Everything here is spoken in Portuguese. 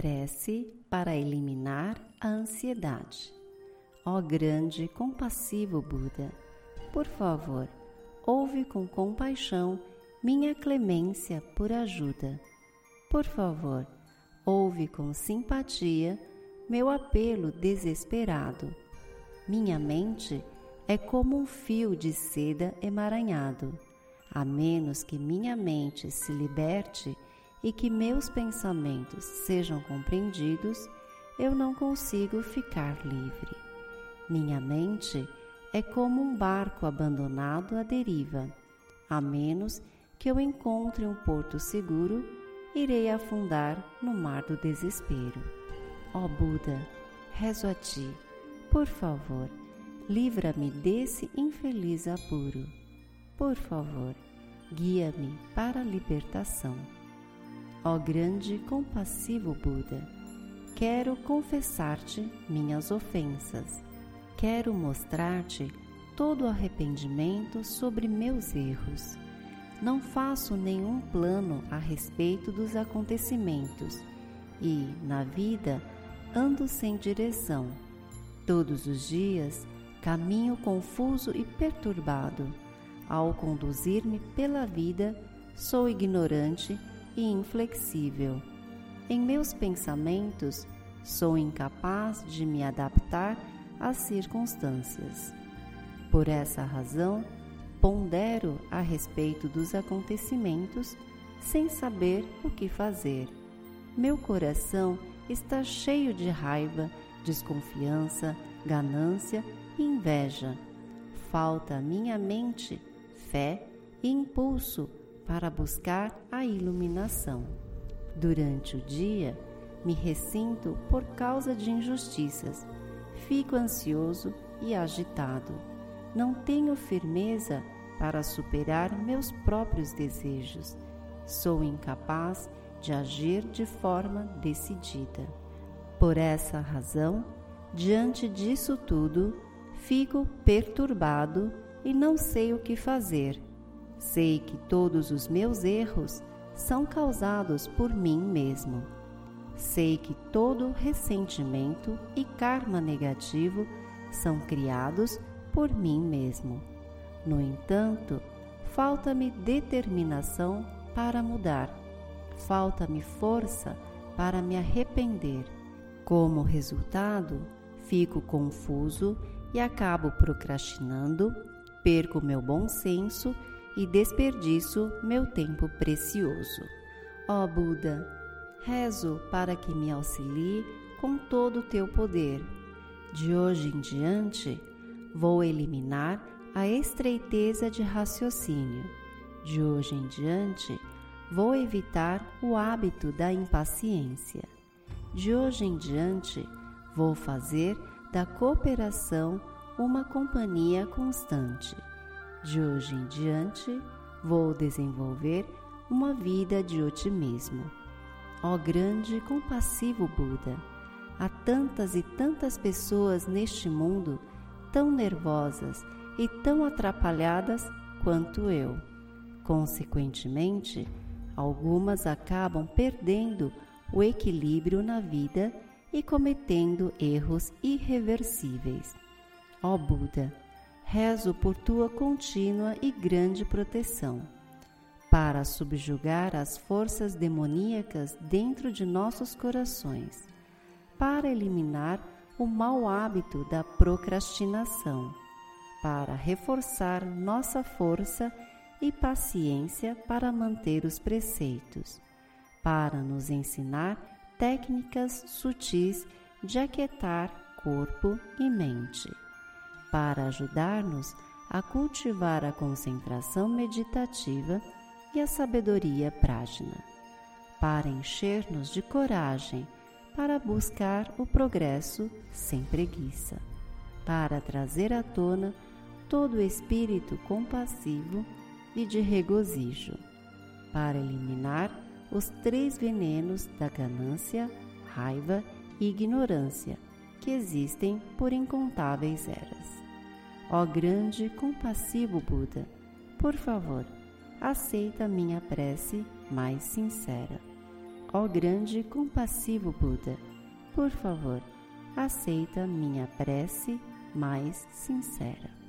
Prece para eliminar a ansiedade. Ó grande e compassivo Buda, por favor, ouve com compaixão minha clemência por ajuda. Por favor, ouve com simpatia meu apelo desesperado. Minha mente é como um fio de seda emaranhado. A menos que minha mente se liberte e que meus pensamentos sejam compreendidos, eu não consigo ficar livre. Minha mente é como um barco abandonado à deriva. A menos que eu encontre um porto seguro, irei afundar no mar do desespero. Ó Buda, rezo a ti, por favor, livra-me desse infeliz apuro. Por favor, guia-me para a libertação. Ó grande e compassivo Buda, quero confessar-te minhas ofensas. Quero mostrar-te todo o arrependimento sobre meus erros. Não faço nenhum plano a respeito dos acontecimentos e, na vida, ando sem direção. Todos os dias, caminho confuso e perturbado. Ao conduzir-me pela vida, sou ignorante e inflexível. Em meus pensamentos, sou incapaz de me adaptar às circunstâncias. Por essa razão, pondero a respeito dos acontecimentos sem saber o que fazer. Meu coração está cheio de raiva, desconfiança, ganância e inveja. Falta à minha mente fé e impulso para buscar a iluminação. Durante o dia, me ressinto por causa de injustiças. Fico ansioso e agitado. Não tenho firmeza para superar meus próprios desejos. Sou incapaz de agir de forma decidida. Por essa razão, diante disso tudo, fico perturbado e não sei o que fazer. Sei que todos os meus erros são causados por mim mesmo. Sei que todo ressentimento e karma negativo são criados por mim mesmo. No entanto, falta-me determinação para mudar. Falta-me força para me arrepender. Como resultado, fico confuso e acabo procrastinando, perco meu bom senso e desperdiço meu tempo precioso. Ó Buda, rezo para que me auxilie com todo o teu poder. De hoje em diante, vou eliminar a estreiteza de raciocínio. De hoje em diante, vou evitar o hábito da impaciência. De hoje em diante, vou fazer da cooperação uma companhia constante. De hoje em diante, vou desenvolver uma vida de otimismo. Ó grande e compassivo Buda, há tantas e tantas pessoas neste mundo tão nervosas e tão atrapalhadas quanto eu. Consequentemente, algumas acabam perdendo o equilíbrio na vida e cometendo erros irreversíveis. Ó Buda, rezo por tua contínua e grande proteção, para subjugar as forças demoníacas dentro de nossos corações, para eliminar o mau hábito da procrastinação, para reforçar nossa força e paciência para manter os preceitos, para nos ensinar técnicas sutis de aquietar corpo e mente, para ajudar-nos a cultivar a concentração meditativa e a sabedoria prajna, para encher-nos de coragem para buscar o progresso sem preguiça, para trazer à tona todo o espírito compassivo e de regozijo, para eliminar os 3 venenos da ganância, raiva e ignorância que existem por incontáveis eras. Ó grande e compassivo Buda, por favor, aceita minha prece mais sincera. Ó grande e compassivo Buda, por favor, aceita minha prece mais sincera.